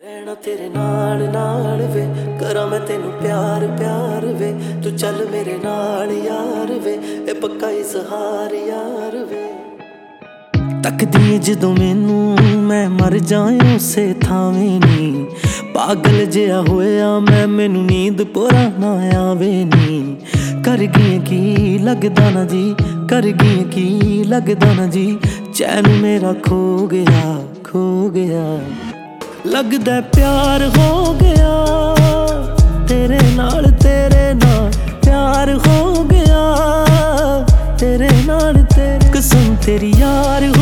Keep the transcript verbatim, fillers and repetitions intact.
रहना तेरे नाल नाल वे, करा मैं तेनू प्यार प्यार वे, तू चल मेरे नाल यार वे, ए पक्का इज़हार यार वे। तकदी जदों मैनू मैं मर जाए उसे थावें नी, पागल जिहा होया मैं, मैनू नींद पूरा ना आवे नी। कर गई की लगदा ना जी, कर गई की लगदा ना जी, चैन मेरा खो गया खो गया। लगदा प्यार हो गया तेरे नाल, तेरे नाल प्यार हो गया तेरे नाल, तेरे कसम तेरी यार